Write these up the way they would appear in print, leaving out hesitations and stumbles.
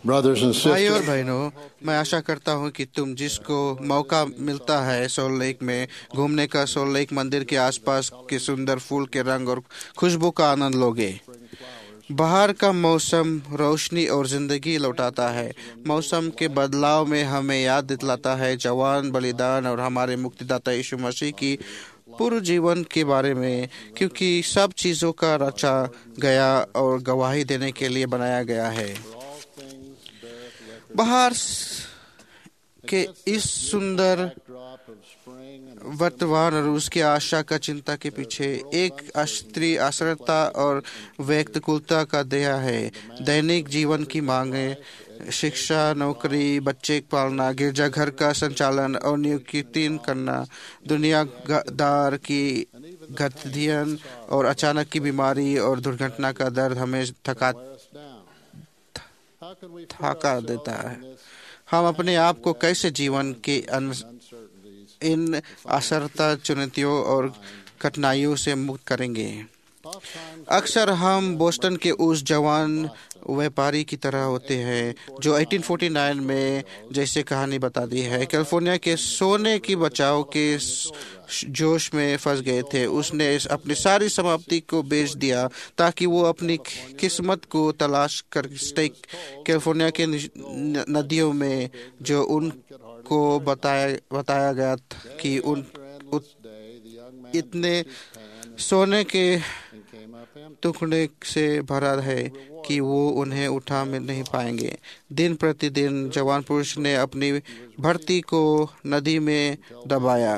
Brothers and भाई और sisters, बहनों, मैं आशा करता हूँ कि तुम जिसको मौका मिलता है सोल लेक में घूमने का, सोल लेक मंदिर के आसपास के सुंदर फूल के रंग और खुशबू का आनंद लोगे। बाहर का मौसम रोशनी और जिंदगी लौटाता है। मौसम के बदलाव में हमें याद दिलाता है जवान बलिदान और हमारे मुक्तिदाता यीशु मसीह की पूर्व जीवन के बारे में, क्योंकि सब चीज़ों का रचा गया और गवाही देने के लिए बनाया गया है। बाहर के इस सुंदर वर्तमान और उसकी आशा का चिंता के पीछे एक स्त्री आश्रयता और व्यक्तिकुलता का दया है। दैनिक जीवन की मांगे, शिक्षा, नौकरी, बच्चे पालना, गिरजाघर का संचालन और नियुक्ति करना, दुनियादार की गतिविधियां और अचानक की बीमारी और दुर्घटना का दर्द हमें थका देता है। हम अपने आप को कैसे जीवन के इन असरता चुनौतियों और कठिनाइयों से मुक्त करेंगे? अक्सर हम बोस्टन के उस जवान व्यापारी की तरह होते हैं जो 1849 में जैसे कहानी बताती है, कैलिफोर्निया के सोने की बचाव के जोश में फंस गए थे। उसने अपनी सारी संपत्ति को बेच दिया ताकि वो अपनी किस्मत को तलाश कर कैलिफोर्निया के नदियों में, जो उनको बताया गया कि इतने सोने के टुकड़े से भरा है कि वो उन्हें उठा में नहीं पाएंगे। दिन प्रतिदिन जवान पुरुष ने अपनी भर्ती को नदी में दबाया।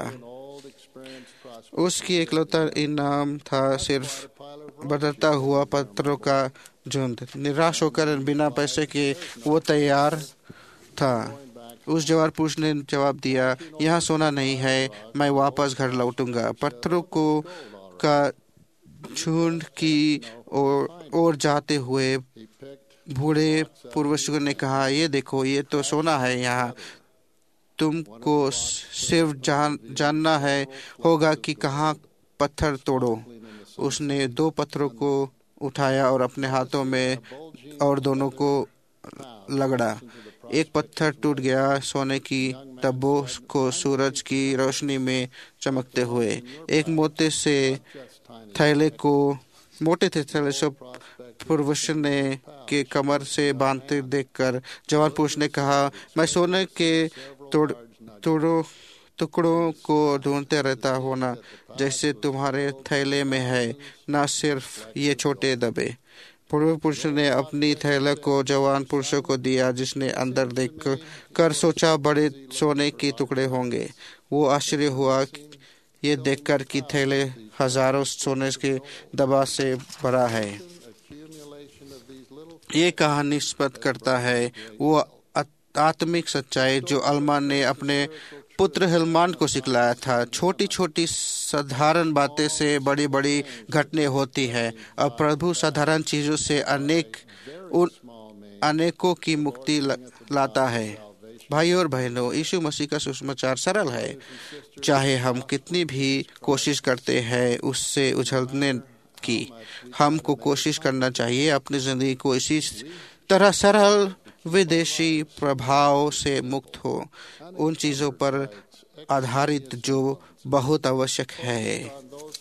उसकी इकलौता इनाम था सिर्फ बदलता हुआ पत्थरों का झुंड। निराश होकर बिना पैसे के वो तैयार था। उस जवान पुरुष ने जवाब दिया, यहाँ सोना नहीं है, मैं वापस घर लौटूंगा। पत्थरों को का झुंड की ओर जाते हुए बूढ़े पूर्वजों ने कहा, ये देखो, ये तो सोना है। यहाँ तुमको सिर्फ जानना है होगा कि कहाँ पत्थर तोड़ो। उसने 2 पत्थरों को उठाया और अपने हाथों में और दोनों को लगड़ा। एक पत्थर टूट गया, सोने की तब्बों को सूरज की रोशनी में चमकते हुए। एक मोटे थैले से पूर्वज ने के कमर से बांधते देखकर जवान पुरुष ने कहा, मैं सोने के टुकड़ों को ढूंढते रहता हूँ ना, जैसे तुम्हारे थैले में है, ना सिर्फ ये छोटे दबे। पूर्व पुरुष ने अपनी थैला को जवान पुरुषों को दिया, जिसने अंदर देख कर सोचा बड़े सोने के टुकड़े होंगे। वो आश्चर्य हुआ ये देखकर कि थैले हजारों सोने के दबा से भरा है। ये कहानी स्पष्ट करता है वो आत्मिक सच्चाई जो अल्मा ने अपने पुत्र हिलमान को सिखलाया था। छोटी छोटी साधारण बातें से बड़ी बड़ी घटनाएं होती है और प्रभु साधारण चीजों से अनेकों की मुक्ति लाता है। भाई और बहनों, यीशु मसीह का सुसमाचार सरल है। चाहे हम कितनी भी कोशिश करते हैं उससे उछलने की, हमको कोशिश करना चाहिए अपनी जिंदगी को इसी तरह सरल विदेशी प्रभाव से मुक्त हो, उन चीजों पर आधारित जो बहुत आवश्यक है।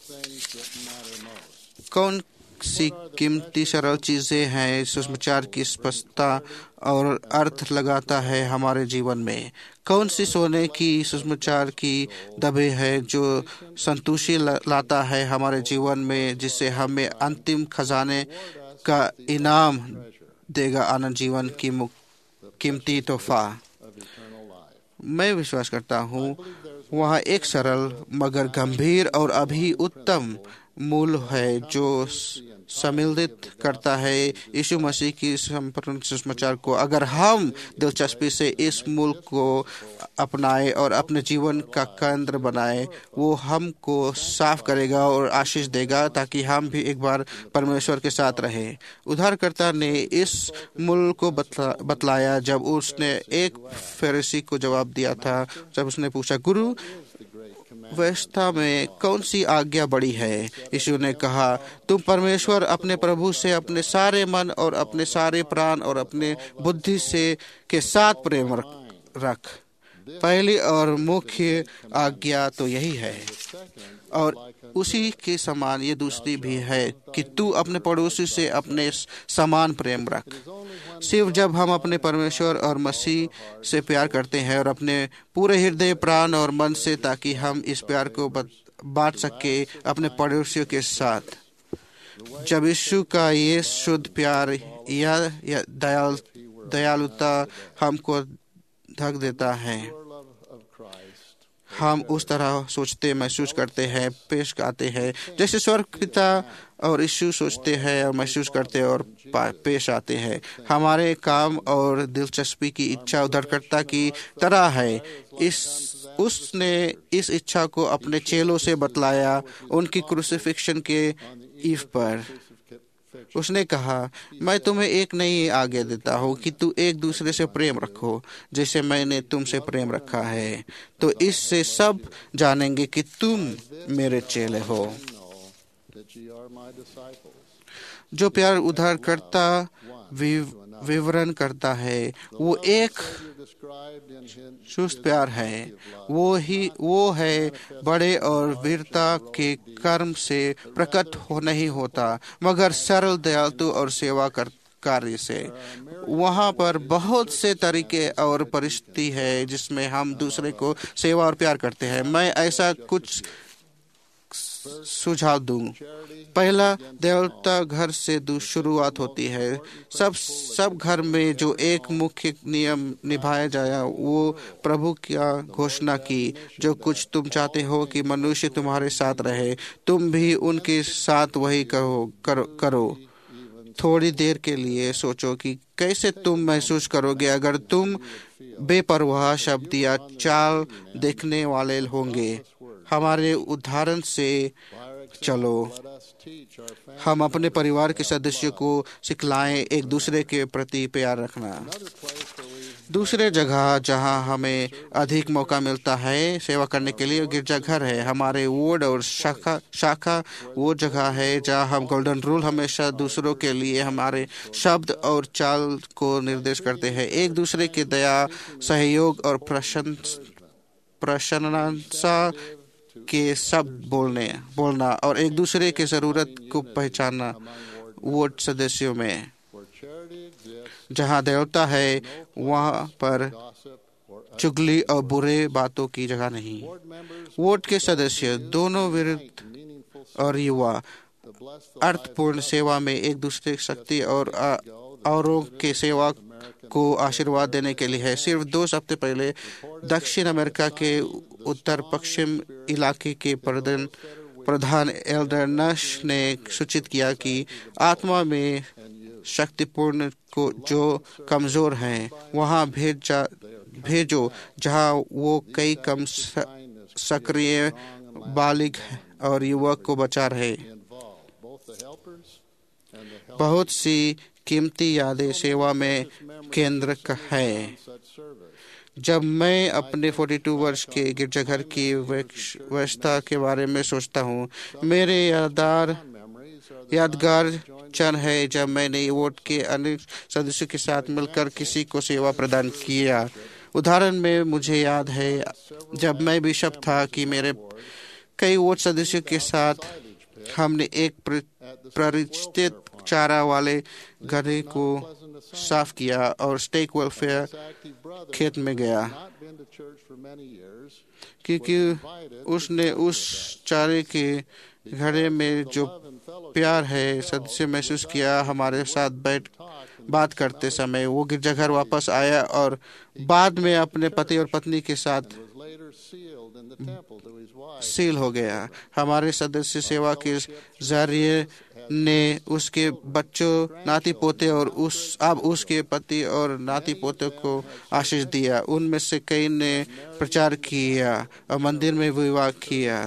कौन सी कीमती सरल चीजें हैं सुसमाचार की स्पष्टता और अर्थ लगाता है हमारे जीवन में? कौन सी सोने की सुसमाचार की दबे है जो संतुष्टि लाता है हमारे जीवन में, जिससे हमें अंतिम खजाने का इनाम देगा, आनंद जीवन की कीमती तोहफा? मैं विश्वास करता हूँ वहाँ एक सरल मगर गंभीर और अभी उत्तम मूल है जो सम्मिलित करता है यीशु मसीह की संपूर्ण सुसमाचार को। अगर हम दिलचस्पी से इस मूल को अपनाए और अपने जीवन का केंद्र बनाए, वो हमको साफ करेगा और आशीष देगा ताकि हम भी एक बार परमेश्वर के साथ रहे। उद्धारकर्ता ने इस मूल को बतलाया जब उसने एक फरीसी को जवाब दिया था। जब उसने पूछा, गुरु, व्यवस्था में कौन सी आज्ञा बड़ी है? यीशु ने कहा, तुम परमेश्वर अपने प्रभु से अपने सारे मन और अपने सारे प्राण और अपने बुद्धि से के साथ प्रेम रख। पहली और मुख्य आज्ञा तो यही है, और उसी के समान ये दूसरी भी है कि तू अपने पड़ोसी से अपने समान प्रेम रख। सिर्फ जब हम अपने परमेश्वर और मसीह से प्यार करते हैं और अपने पूरे हृदय, प्राण और मन से, ताकि हम इस प्यार को बांट सके अपने पड़ोसियों के साथ। जब यीशु का ये शुद्ध प्यार या दयालुता हमको ढक देता है, हम उस तरह सोचते, महसूस करते हैं, पेश आते हैं जैसे स्वर्ग पिता और यीशु सोचते हैं और महसूस करते हैं और पेश आते हैं। हमारे काम और दिलचस्पी की इच्छा उद्धारकर्ता की तरह है। उसने इस इच्छा को अपने चेलों से बतलाया उनकी क्रूसिफिक्शन के ईव पर। उसने कहा, मैं तुम्हें एक नई आज्ञा देता हूँ कि तू एक दूसरे से प्रेम रखो जैसे मैंने तुमसे प्रेम रखा है। तो इससे सब जानेंगे कि तुम मेरे चेले हो। जो प्यार उद्धारकर्ता विवरण करता है वो एक सुस्त प्यार है। वो है बड़े और वीरता के कर्म से प्रकट नहीं होता, मगर सरल, दयालु और सेवा कार्य से। वहाँ पर बहुत से तरीके और परिस्थिति है जिसमें हम दूसरे को सेवा और प्यार करते हैं। मैं ऐसा कुछ सुझाव दूं। पहला, दयालुता घर से शुरुआत होती है। सब घर में जो एक मुख्य नियम निभाया जाए वो प्रभु की घोषणा की, जो कुछ तुम चाहते हो कि मनुष्य तुम्हारे साथ रहे, तुम भी उनके साथ वही करो। थोड़ी देर के लिए सोचो कि कैसे तुम महसूस करोगे अगर तुम बेपरवाह शब्द या चाल देखने वाले होंगे। हमारे उदाहरण से चलो। हम अपने परिवार के सदस्यों को सिखलाएं एक दूसरे के प्रति प्यार रखना। दूसरे जगह जहां हमें अधिक मौका मिलता है सेवा करने के लिए, गिरजाघर है। हमारे वार्ड और शाखा वो जगह है जहां हम गोल्डन रूल हमेशा दूसरों के लिए हमारे शब्द और चाल को निर्देश करते हैं। एक दूसरे के दया, सहयोग और प्रशंसा के शब्द बोलना और एक दूसरे के जरूरत को पहचानना। वार्ड सदस्यों में जहाँ दयालुता है वहाँ पर चुगली और बुरे बातों की जगह नहीं। वार्ड के सदस्य दोनों वृद्ध और युवा अर्थपूर्ण सेवा में एक दूसरे की शक्ति और औरों के सेवा को आशीर्वाद देने के लिए है। सिर्फ 2 हफ्ते पहले दक्षिण अमेरिका के उत्तर पश्चिम इलाके के प्रधान एल्डर नश ने सूचित किया कि आत्मा में शक्तिपूर्ण को जो कमजोर हैं वहाँ भेजो जहाँ वो कई कम सक्रिय बालिग और युवक को बचा रहे। बहुत सी कीमती यादें सेवा में केंद्र है। जब मैं अपने 42 वर्ष के गिरजाघर की व्यवस्था के बारे में सोचता हूँ, मेरे यादगार क्षण है जब मैंने वोट के अन्य सदस्यों के साथ मिलकर किसी को सेवा प्रदान किया। उदाहरण में मुझे याद है जब मैं बिशप था कि मेरे कई वोट सदस्यों के साथ हमने एक परिचित चारा वाले गधे को साफ किया और स्टेक वेलफेयर खेत में गया, क्योंकि उसने उस चारे के घड़े में जो प्यार है सदस्य महसूस किया। हमारे साथ बात करते समय वो गिरजाघर वापस आया और बाद में अपने पति और पत्नी के साथ सील हो गया। हमारे सदस्य सेवा के जरिए ने उसके बच्चों, नाती पोते और अब उसके पति और नाती पोते को आशीष दिया। उनमें से कई ने प्रचार किया और मंदिर में विवाह किया।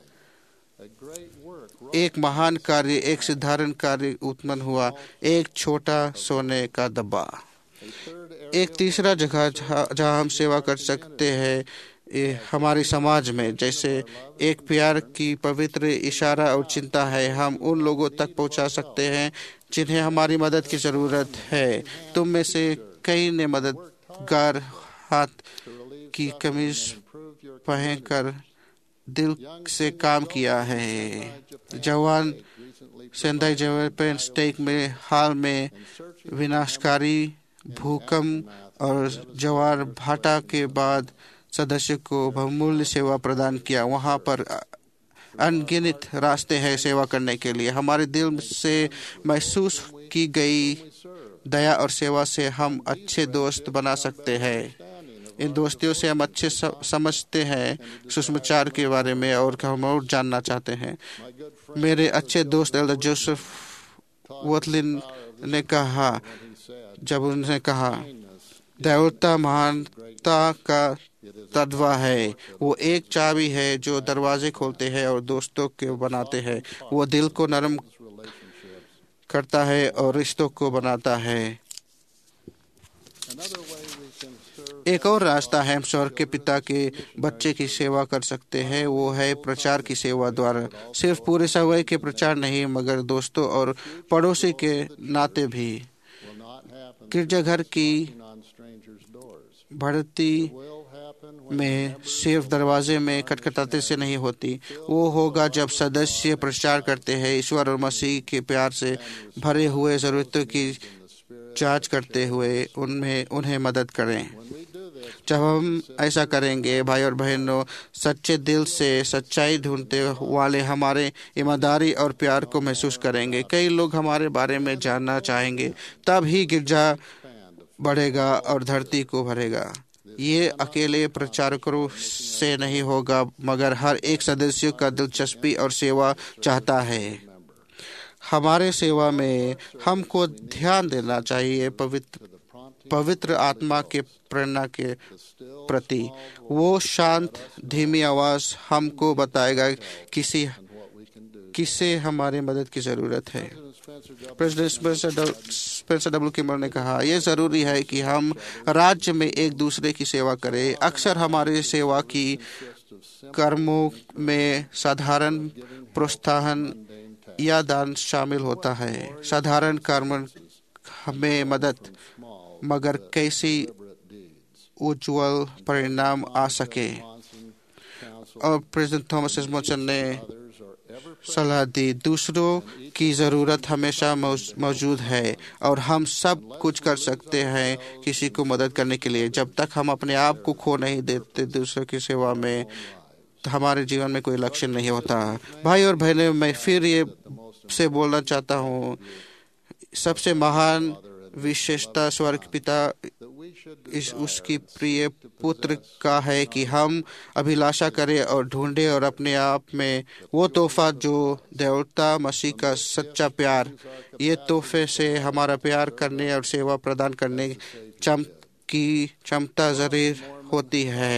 एक महान कार्य, एक साधारण कार्य उत्पन्न हुआ, एक छोटा सोने का डब्बा। एक तीसरा जगह जहाँ हम सेवा कर सकते हैं हमारे समाज में जैसे एक प्यार की पवित्र इशारा और चिंता है, हम उन लोगों तक पहुंचा सकते हैं जिन्हें हमारी मदद की ज़रूरत है। तुम में से कई ने मददगार हाथ की कमीज पहनकर दिल से काम किया है। जवान सेंदाई जापान स्टेट में हाल में विनाशकारी भूकंप और ज्वार भाटा के बाद सदस्य को बहुमूल्य सेवा प्रदान किया। वहां पर अनगिनत रास्ते हैं सेवा करने के लिए। हमारे दिल से महसूस की गई दया और सेवा से हम अच्छे दोस्त बना सकते हैं। इन दोस्तियों से हम अच्छे समझते हैं सुसमाचार के बारे में और हम और जानना चाहते हैं। मेरे अच्छे दोस्त एल्डर जोसेफ वोटलिन ने कहा, जब उन्होंने कहा दयालुता महानता का तत्व है, वो एक चाबी है जो दरवाजे खोलते हैं और दोस्तों को बनाते हैं। वो दिल को नरम करता है और रिश्तों को बनाता है। एक और रास्ता है हम स्वर्ग के पिता के बच्चे की सेवा कर सकते हैं, वो है प्रचार की सेवा द्वारा। सिर्फ पूरे समुदाय के प्रचार नहीं, मगर दोस्तों और पड़ोसी के नाते भी। गिरजाघर की बढ़ती में सिर्फ दरवाजे में खटखटाते से नहीं होती, वो होगा जब सदस्य प्रचार करते हैं ईश्वर और मसीह के प्यार से भरे हुए जरूरतों की जांच करते हुए उन्हें मदद करें। जब हम ऐसा करेंगे भाई और बहनों, सच्चे दिल से सच्चाई ढूंढते वाले हमारे ईमानदारी और प्यार को महसूस करेंगे। कई लोग हमारे बारे में जानना चाहेंगे, तब ही गिरजा बढ़ेगा और धरती को भरेगा। ये अकेले प्रचारकों से नहीं होगा, मगर हर एक सदस्य का दिलचस्पी और सेवा चाहता है। हमारे सेवा में हमको ध्यान देना चाहिए पवित्र आत्मा के प्रेरणा के प्रति। वो शांत धीमी आवाज हमको बताएगा किसे हमारी मदद की जरूरत है। प्रेसिडेंट स्पेंसर डब्ल्यू किमर ने कहा, यह जरूरी है कि हम राज्य में एक दूसरे की सेवा करें। अक्सर हमारे सेवा की कर्मों में साधारण प्रोत्साहन या दान शामिल होता है। साधारण कर्म हमें मदद, मगर कैसी उज्जवल परिणाम आ सके। और प्रेसिडेंट थॉमस एडिसन ने सलाह दी, दूसरों की ज़रूरत हमेशा मौजूद है और हम सब कुछ कर सकते हैं किसी को मदद करने के लिए। जब तक हम अपने आप को खो नहीं देते दूसरों की सेवा में, हमारे जीवन में कोई लक्ष्य नहीं होता। भाई और बहनें, मैं फिर ये से बोलना चाहता हूँ, सबसे महान विशेषता स्वर्ग पिता उसकी प्रिय पुत्र का है कि हम अभिलाषा करें और ढूंढें और अपने आप में वो तोहफा जो दयालुता मसीह का सच्चा प्यार। ये तोहफे से हमारा प्यार करने और सेवा प्रदान करने की क्षमता जरूर होती है।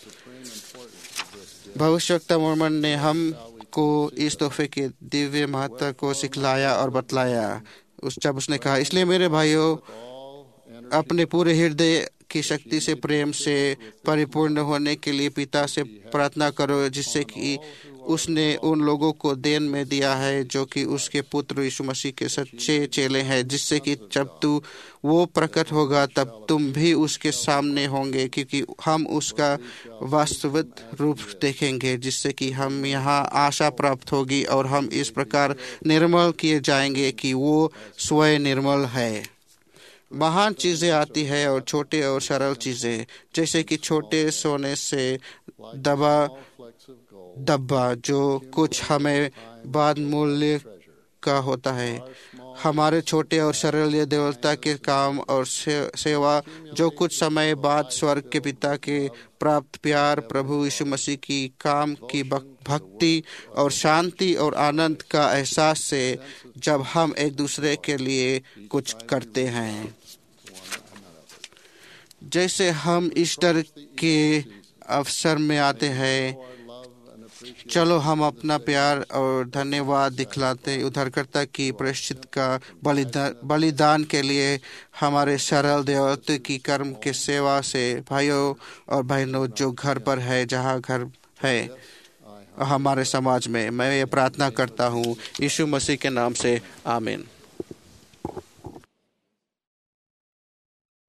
भविष्यवक्ता मोर्मन ने हमको इस तोहफे के दिव्य महत्व को सिखलाया और बतलाया। जब उसने कहा, इसलिए मेरे भाइयों, अपने पूरे हृदय की शक्ति से प्रेम से परिपूर्ण होने के लिए पिता से प्रार्थना करो, जिससे कि उसने उन लोगों को देन में दिया है जो कि उसके पुत्र यीशु मसीह के सच्चे चेले हैं, जिससे कि जब वो प्रकट होगा तब तुम भी उसके सामने होंगे, क्योंकि हम उसका वास्तविक रूप देखेंगे, जिससे कि हम यहाँ आशा प्राप्त होगी और हम इस प्रकार निर्मल किए जाएंगे कि वो स्वयं निर्मल है। महान चीजें आती है और छोटे और सरल चीजें, जैसे कि छोटे सोने से डब्बा जो कुछ हमें बाद मूल्य का होता है। हमारे छोटे और सरल ये देवता के काम और सेवा जो कुछ समय बाद स्वर्ग के पिता के प्राप्त प्यार, प्रभु यीशु मसीह की काम की भक्ति और शांति और आनंद का एहसास से जब हम एक दूसरे के लिए कुछ करते हैं। जैसे हम ईस्टर के अवसर में आते हैं चलो हम अपना प्यार और धन्यवाद दिखलाते उद्धारकर्ता की प्रायश्चित का बलिदान के लिए हमारे सरल देवत्व की कर्म के सेवा से भाइयों और बहनों जो घर पर है, जहाँ घर है हमारे समाज में। मैं ये प्रार्थना करता हूँ यीशु मसीह के नाम से, आमीन।